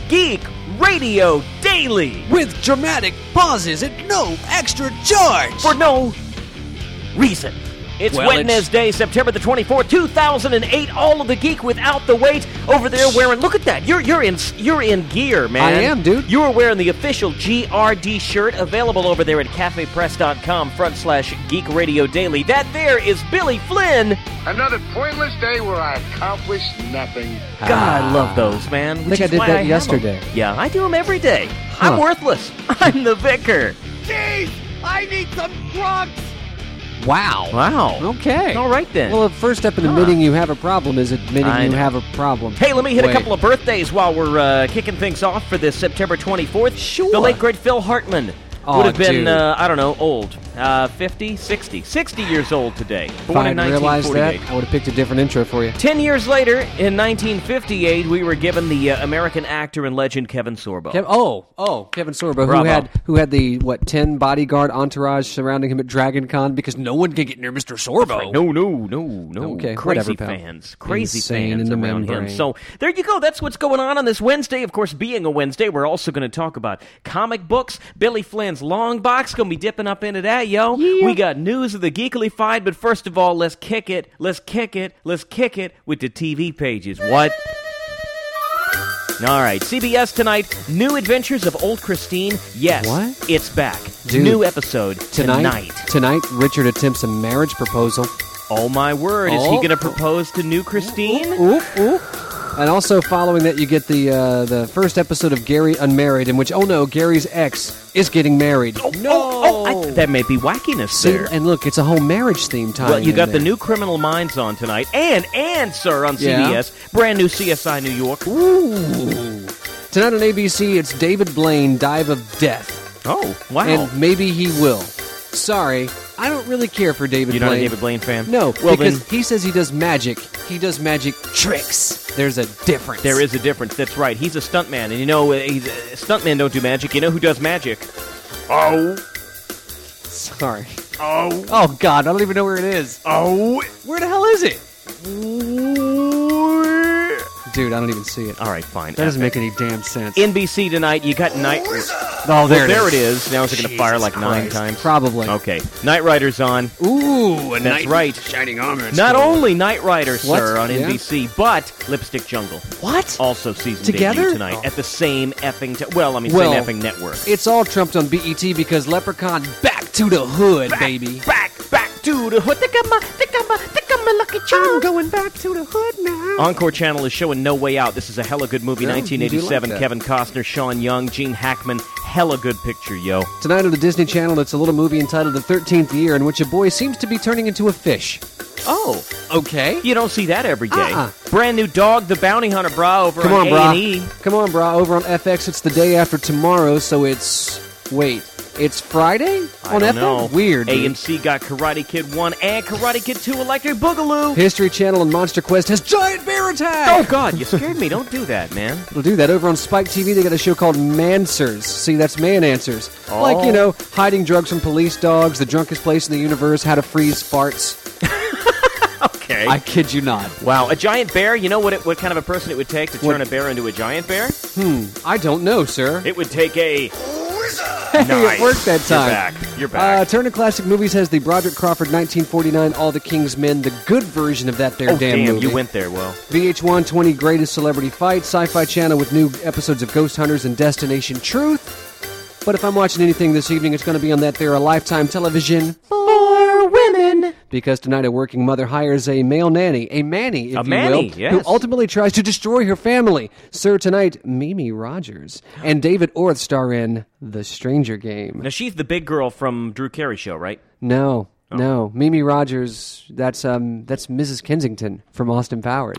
Geek Radio Daily. With dramatic pauses and no extra charge. For no reason. It's Wednesday, September the 24th, 2008. All of the geek without the weight over there wearing. Look at that! You're in gear, man. I am, dude. You are wearing the official GRD shirt, available over there at cafepress.com/Geek Radio Daily. That there is Billy Flynn. Another pointless day where I accomplished nothing. God, I love those, man. I think I did that yesterday. Yeah, I do them every day. I'm worthless. I'm the vicar. Jeez, I need some drugs. Wow. Okay. All right, then. Well, the first step in admitting you have a problem is admitting you have a problem. Hey, let me hit a couple of birthdays while we're kicking things off for this September 24th. Sure. The late, great Phil Hartman Oh, would have been, dude. I don't know, old. 50, 60 years old today. Born in If I had realized 1948. that, I would have picked a different intro for you. 10 years later, in 1958, we were given the American actor and legend Kevin Sorbo. Kevin Sorbo, Bravo. who had the 10 bodyguard entourage surrounding him at Dragon Con because no one could get near Mr. Sorbo. No. Okay, Crazy whatever, pal. fans. Crazy Insane fans in the around him. membrane. So there you go. That's what's going on this Wednesday. Of course, being a Wednesday, we're also going to talk about comic books. Billy Flynn's Long Box going to be dipping up into that, yo. Yeah. We got news of the Geekly-fied, but first of all, let's kick it with the TV pages. What? All right, CBS tonight, New Adventures of Old Christine. Yes, What? It's back. Dude, New episode tonight. Tonight, Richard attempts a marriage proposal. Oh, my word. Is he going to propose to New Christine? Ooh. And also following that, you get the first episode of Gary Unmarried, in which, Gary's ex is getting married. That may be wackiness See, there. and look, it's a whole marriage theme time. Well, you got the new Criminal Minds on tonight, and sir, on CBS, brand new CSI New York. Ooh. Tonight on ABC, it's David Blaine, Dive of Death. Oh, wow. And maybe he will. Sorry, I don't really care for David You're Blaine. not a David Blaine fan? No, well, because then, he says he does magic. He does magic tricks. There's a difference. there is a difference. That's right. He's a stuntman, and stuntmen don't do magic. You know who does magic? Oh. Sorry. Oh. Oh, God, I don't even know where it is. Oh. Where the hell is it? Dude, I don't even see it. All right, fine. That doesn't make any damn sense. NBC tonight, you got Night... Oh, there it is. Now is it going to fire like 9 times? Probably. Okay. Knight Rider's on. Ooh, a That's knight right. Shining armor. Not only Knight Rider, What? sir, on Yeah. NBC, but Lipstick Jungle. What? Also season Together? debut tonight at the same effing... same effing network. It's all trumped on BET because Leprechaun back to the hood, baby. Back to the hood. Think I'm a lucky charm. I'm going back to the hood now. Encore Channel is showing No Way Out. This is a hella good movie, Yeah, 1987. you do like that. Kevin Costner, Sean Young, Gene Hackman. Hella good picture, yo. Tonight on the Disney Channel, it's a little movie entitled The 13th Year, in which a boy seems to be turning into a fish. Oh. Okay. You don't see that every day. Uh-uh. Brand new Dog, the Bounty Hunter, brah, over Come on on, brah. A&E. Come on, brah. Over on FX, it's the day after tomorrow, so it's... Wait. It's Friday on I don't FX? know. Weird. dude. AMC got Karate Kid 1 and Karate Kid 2 Electric Boogaloo. History Channel and Monster Quest has Giant Bear Attack! Oh, God, you scared me. Don't do that, man. It'll do that. Over on Spike TV, they got a show called Manswers. See, that's Man Answers. Oh. Like, hiding drugs from police dogs, the drunkest place in the universe, how to freeze farts. Okay. I kid you not. Wow, a giant bear, you know what kind of a person it would take to turn a bear into a giant bear? I don't know, sir. It would take a... Hey, Nice. it worked that time. You're back. Turner Classic Movies has the Broderick Crawford 1949 All the King's Men, the good version of that there Oh, damn movie. you went there, Will. VH1 20 Greatest Celebrity Fights, Sci-Fi Channel with new episodes of Ghost Hunters and Destination Truth. But if I'm watching anything this evening, it's going to be on that there a Lifetime Television for women. Because tonight a working mother hires a male nanny, a manny, if you manny, will, yes. who ultimately tries to destroy her family. Sir, tonight, Mimi Rogers and David Orth star in The Stranger Game. Now, she's the big girl from Drew Carey Show, right? No. Mimi Rogers, that's Mrs. Kensington from Austin Powers.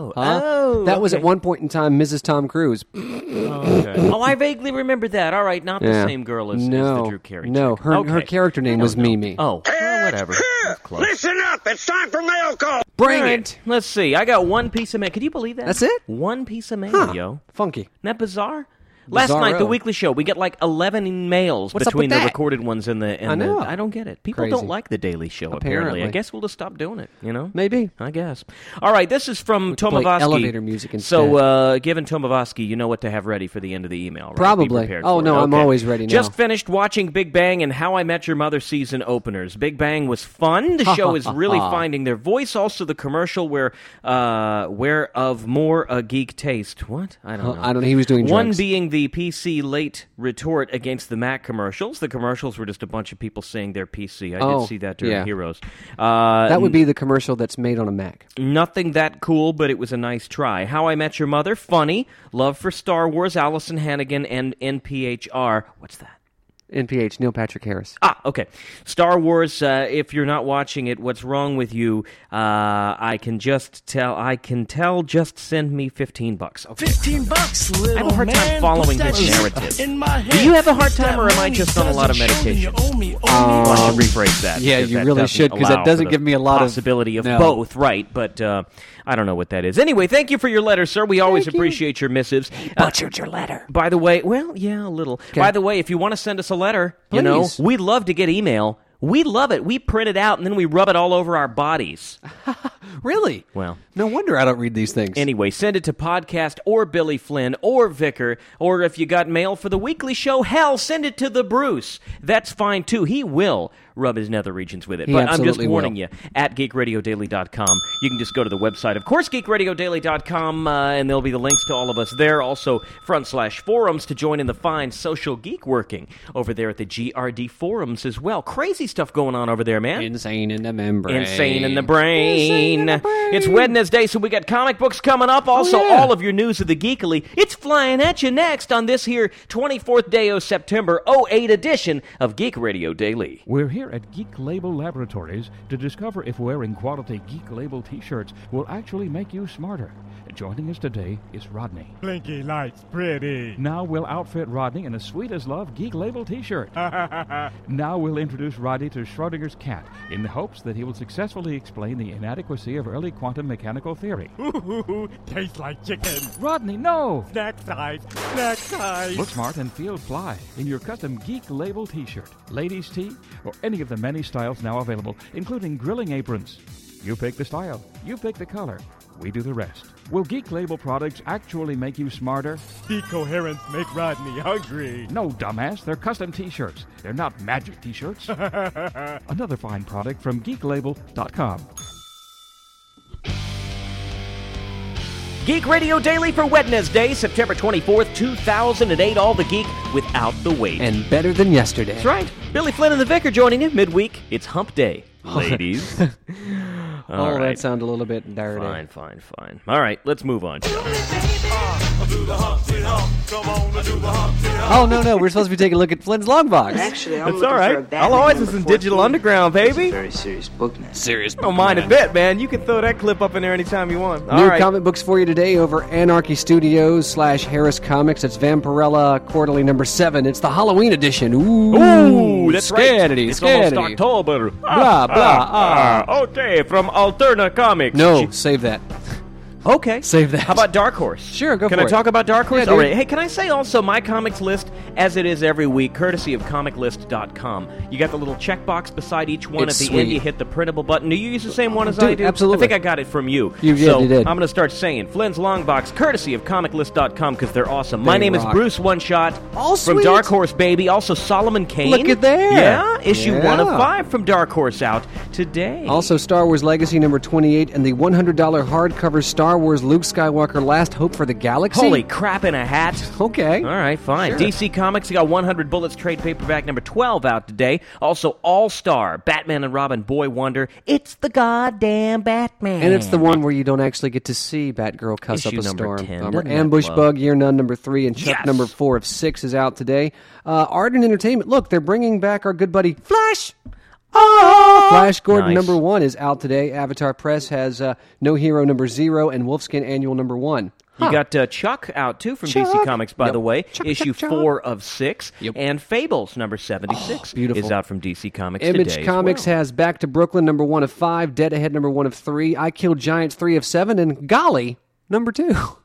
That was okay. at one point in time Mrs. Tom Cruise. Okay. I vaguely remember that. All right, not the same girl as the Drew Carey No, chick. her Okay. character name was Mimi. Oh, well, whatever. That's close. Listen up! It's time for mail call! Bring All right, it! let's see. I got one piece of mail. Could you believe that? That's it? One piece of mail, Huh. yo. Funky. Isn't that bizarre? Last night, the Bizarro. weekly show, we get like 11 mails What's up between with the that? recorded ones and the. I know. I don't get it. People Crazy. don't like the Daily Show. Apparently, I Apparently. guess we'll just stop doing it. Maybe. I guess. All right, this is from could play Tomovosky. elevator music instead. So, given Tomovosky, you know what to have ready for the end of the email, right? Be Probably. prepared Oh, for no, it. I'm Okay. always ready now. Just finished watching Big Bang and How I Met Your Mother season openers. Big Bang was fun. The show is really finding their voice. Also, the commercial where of more a geek taste. What? I don't know. I don't know. He was doing One drugs. being the PC late retort against the Mac commercials. The commercials were just a bunch of people saying they're PC. I did see that during yeah. Heroes. That would be the commercial that's made on a Mac. Nothing that cool, but it was a nice try. How I Met Your Mother, funny. Love for Star Wars, Allison Hannigan, and NPHR. What's that? NPH, Neil Patrick Harris. Okay. Star Wars, if you're not watching it, what's wrong with you? I can tell, just send me $15. Okay. $15, little I have a hard time man. following Put that his shit narrative. in my head. Do you have a hard time, That or am I money just on a lot of doesn't show me medication? you owe me, I should rephrase that. yeah, because you that really doesn't should, 'cause that allow doesn't for the give me a lot of- possibility of No. both, right? But I don't know what that is. Anyway, thank you for your letter, sir. We always appreciate your missives. Butchered your letter. By the way, well, yeah, a little. Okay. By the way, if you want to send us a letter, Please. we'd love to get email. We love it. We print it out and then we rub it all over our bodies. Really? Well. No wonder I don't read these things. Anyway, send it to Podcast or Billy Flynn or Vicar, or if you got mail for the weekly show, hell, send it to the Bruce. That's fine, too. He will rub his nether regions with it. He But I'm just absolutely warning will. you, at geekradiodaily.com, you can just go to the website, of course, geekradiodaily.com, and there'll be the links to all of us there. Also, /forums to join in the fine social geek working over there at the GRD forums as well. Crazy stuff going on over there, man. Insane in the membrane. Insane in the brain. It's Wednesday, so we got comic books coming up. Also, Oh, yeah. all of your news of the geekily. It's flying at you next on this here 24th day of September 08 edition of Geek Radio Daily. We're here at Geek Label Laboratories to discover if wearing quality Geek Label t-shirts will actually make you smarter. Joining us today is Rodney. Blinky lights, pretty. Now we'll outfit Rodney in a Sweet as Love Geek Label t-shirt. Now we'll introduce Rodney to Schrodinger's cat in the hopes that he will successfully explain the inadequacy of early quantum mechanical theory. Ooh, tastes like chicken. Rodney, no! Snack size, snack size. Look smart and feel fly in your custom Geek Label t-shirt, ladies' tee, or any of the many styles now available, including grilling aprons. You pick the style, you pick the color, we do the rest. Will Geek Label products actually make you smarter? Decoherence make Rodney hungry. No, dumbass, they're custom t-shirts. They're not magic t-shirts. Another fine product from geeklabel.com. Geek Radio Daily for Wednesday, September 24th, 2008. All the geek without the wait. And better than yesterday. That's right. Billy Flynn and the Vicar joining you midweek. It's hump day, ladies. All right. That sounded a little bit dirty. Fine. All right, let's move on, shall we? Oh, no, we're supposed to be taking a look at Flynn's long box. Actually, I'm That's looking all for a right. Batman I'll always number listen 14. Digital Underground, baby. It's a very serious book now. Serious. Don't mind a bit, man. You can throw that clip up in there anytime you want. All New right. comic books for you today over Anarchy Studios /Harris Comics. It's Vampirella Quarterly number 7. It's the Halloween edition. Ooh, that's right. Scatty, It's almost scatty. October. Blah, blah, Okay, from Alterna Comics. No, save that. Okay. Save that. How about Dark Horse? Sure, go Can for I it. talk about Dark Horse? Yeah, All dude. right. Hey, can I say also my comics list, as it is every week, courtesy of comiclist.com. You got the little checkbox beside each one. It's At the end, sweet. you hit the printable button. Do you use the same one as Dude, I do? absolutely. I think I got it from you. You did, so you did. I'm going to start saying Flynn's Long Box, courtesy of comiclist.com, because they're awesome. My They name rock. is Bruce One Shot Oh, from sweet. Dark Horse, baby. Also Solomon Kane. Look at there. Yeah, issue Yeah. 1 of 5 from Dark Horse out today. Also, Star Wars Legacy number 28 and the $100 hardcover Star Wars Luke Skywalker Last Hope for the Galaxy. Holy crap in a hat. Okay. All right, fine. Sure. DC Comics, you got 100 Bullets trade paperback number 12 out today. Also, All-Star, Batman and Robin, Boy Wonder. It's the goddamn Batman. And it's the one where you don't actually get to see Batgirl cuss Issue up a number storm. 10. Bummer. Doesn't that Ambush blow? Bug, Year None number 3, and Chuck Yes. number 4 of 6 is out today. Art and Entertainment. Look, they're bringing back our good buddy Flash. Flash Gordon Nice. number 1 is out today. Avatar Press has No Hero number 0 and Wolfskin Annual number 1. You got Chuck out, too, from DC Chuck. Comics, by Yep. the way. Chuck, Issue Chuck, Chuck. 4 of 6. Yep. And Fables number 76 beautiful. is out from DC Comics Image today as Comics well. has Back to Brooklyn number 1 of 5, Dead Ahead number 1 of 3, I Killed Giants 3 of 7, and Golly number 2.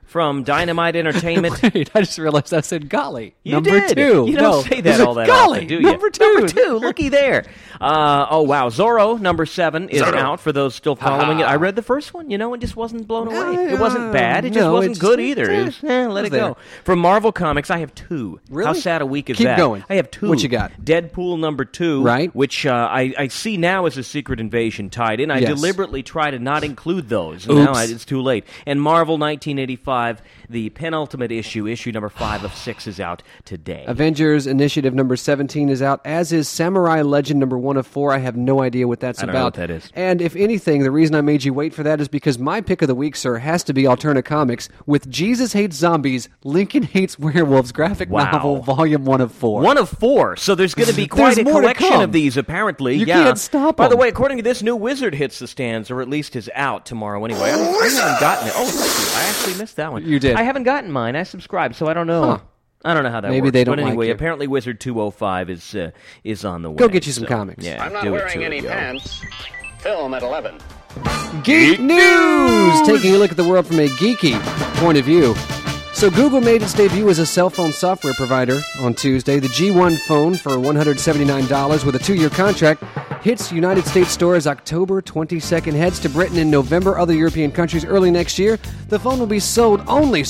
from Dynamite Entertainment. Wait, I just realized I said golly. You number did. 2. You don't say that all that golly, often, do you? Number 2. Number 2. Looky there. Oh, wow. Zorro, number 7, is out for those still following it. I read the first one, and just wasn't blown away. It wasn't bad. It just wasn't good either. It was, let it go. From Marvel Comics, I have 2. Really? How sad a week is Keep that? going. I have 2. What you got? Deadpool number 2, right? Which I see now as a Secret Invasion tied in. I deliberately try to not include those. Oops. Now it's too late. And Marvel 1985, the penultimate issue number 5 of 6 is out today. Avengers Initiative number 17 is out, as is Samurai Legend number 1 of 4. I have no idea what that's about. I don't know what that is. And if anything, the reason I made you wait for that is because my pick of the week, sir, has to be Alterna Comics with Jesus Hates Zombies, Lincoln Hates Werewolves graphic novel, volume 1 of 4. 1 of 4. So there's going to be quite a collection of these, apparently. You can't stop By them. the way, according to this, new Wizard hits the stands, or at least is out tomorrow anyway. I haven't gotten it. Oh, thank you. I actually missed that one. You did. I haven't gotten mine. I subscribed, so I don't know. Huh. I don't know how that Maybe works. they don't but anyway, like you. apparently Wizard 205 is on the way. Go get you some comics. Yeah, I'm not do wearing it any to it, yo. pants. Film at 11. Geek News! Taking a look at the world from a geeky point of view. So Google made its debut as a cell phone software provider on Tuesday. The G1 phone for $179 with a 2-year contract hits United States stores October 22nd, heads to Britain in November, other European countries early next year. The phone will be sold only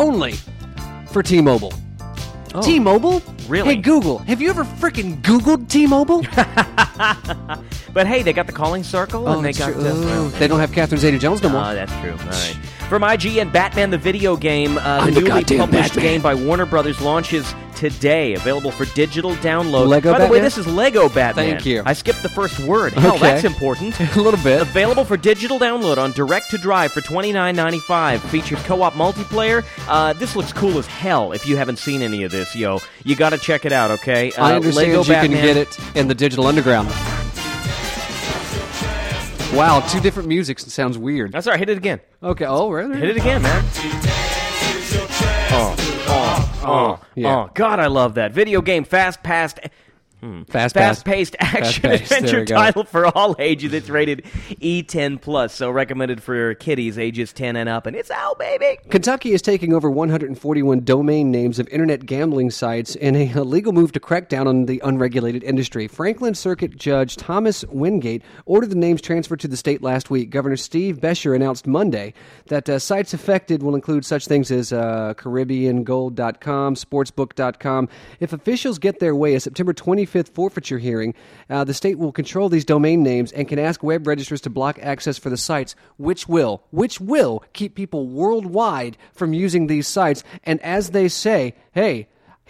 for T-Mobile. Oh. T-Mobile? Really? Hey, Google, have you ever freaking Googled T-Mobile? But hey, they got the calling circle, and they got they don't have Catherine Zeta-Jones no more. that's true. All right. From IGN, Batman the video game, the I'm the newly goddamn published Batman. game by Warner Brothers launches today, available for digital download. Lego By the way, Batman? this is Lego Batman. Thank you. I skipped the first word. Hell, Okay. that's important. A little bit. Available for digital download on Direct to Drive for $29.95. Features co-op multiplayer. This looks cool as hell. If you haven't seen any of this, yo, you got to check it out. Okay. I understand Lego you Batman. can get it in the Digital Underground. Wow, 2 different musics. It sounds weird. That's all right. Hit it again. Okay. Oh, really? Hit it again, man. Yeah. God, I love that. Video game fast-paced action Fast-paced. There adventure we go. title for all ages. It's rated E10+, so recommended for kiddies ages 10 and up, and it's out, baby. Kentucky is taking over 141 domain names of internet gambling sites in a legal move to crack down on the unregulated industry. Franklin Circuit Judge Thomas Wingate ordered the names transferred to the state last week. Governor Steve Beshear announced Monday that sites affected will include such things as CaribbeanGold.com, Sportsbook.com. If officials get their way, a September 25th forfeiture hearing, the state will control these domain names and can ask web registrars to block access for the sites, which will keep people worldwide from using these sites. And as they say, hey,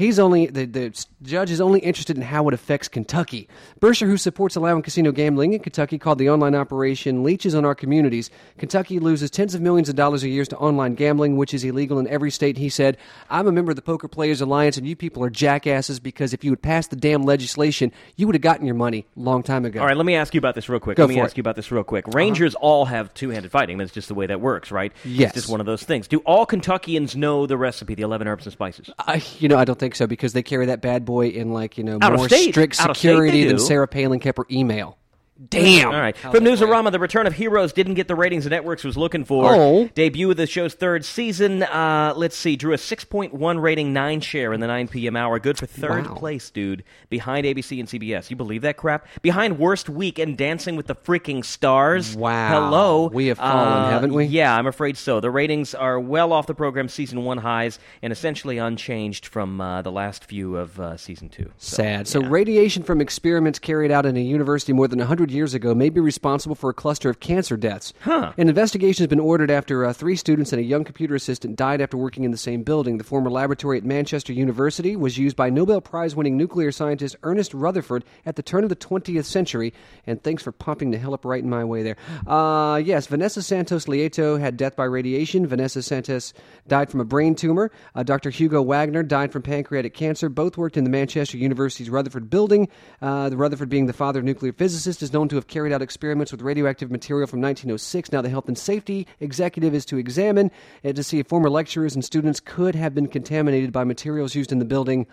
the judge is only interested in how it affects Kentucky. Berkshire, who supports allowing casino gambling in Kentucky, called the online operation leeches on our communities. Kentucky loses tens of millions of dollars a year to online gambling, which is illegal in every state, he said. I'm a member of the Poker Players Alliance, and you people are jackasses because if you had passed the damn legislation, you would have gotten your money a long time ago. All right, let me ask you about this real quick. Rangers all have two-handed fighting. That's just the way that works, right? Yes. It's just one of those things. Do all Kentuckians know the recipe, the 11 herbs and spices? I don't think so, because they carry that bad boy in, Out of more state. strict Out of state security they than do. Sarah Palin kept her email. Damn. All right. From Newsarama, the return of Heroes didn't get the ratings the networks was looking for. Oh. Debut of the show's 3rd season, let's see, drew a 6.1 rating, 9 share in the 9 p.m. hour. Good for 3rd place, dude, behind ABC and CBS. You believe that crap? Behind Worst Week and Dancing with the Freaking Stars. Wow. Hello. We have fallen, haven't we? Yeah, I'm afraid so. The ratings are well off the program's Season 1 highs and essentially unchanged from the last few of Season 2. Sad. So radiation from experiments carried out in a university more than 100 years ago may be responsible for a cluster of cancer deaths. Huh. An investigation has been ordered after 3 students and a young computer assistant died after working in the same building. The former laboratory at Manchester University was used by Nobel Prize-winning nuclear scientist Ernest Rutherford at the turn of the 20th century. And thanks for pumping the hell up right in my way there. Yes, Vanessa Santos Lieto had death by radiation. Vanessa Santos died from a brain tumor. Dr. Hugo Wagner died from pancreatic cancer. Both worked in the Manchester University's Rutherford building. The Rutherford, being the father of nuclear physicists, is known to have carried out experiments with radioactive material from 1906. Now the health and safety executive is to examine and to see if former lecturers and students could have been contaminated by materials used in the building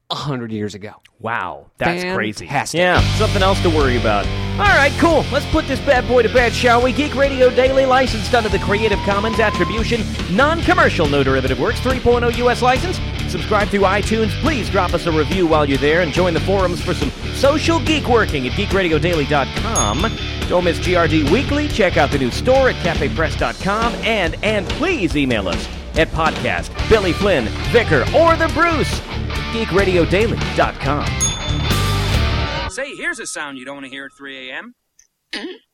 100 years ago. Wow, that's crazy. Fantastic. Yeah, something else to worry about. All right, cool. Let's put this bad boy to bed, shall we? Geek Radio Daily, licensed under the Creative Commons Attribution, Non-Commercial No Derivative Works, 3.0 U.S. license. Subscribe through iTunes. Please drop us a review while you're there and join the forums for some social geek working at geekradiodaily.com. Don't miss GRD Weekly. Check out the new store at cafepress.com. And please email us at podcast, Billy Flynn, Vicar, or the Bruce, geekradiodaily.com. Say, here's a sound you don't want to hear at 3 a.m.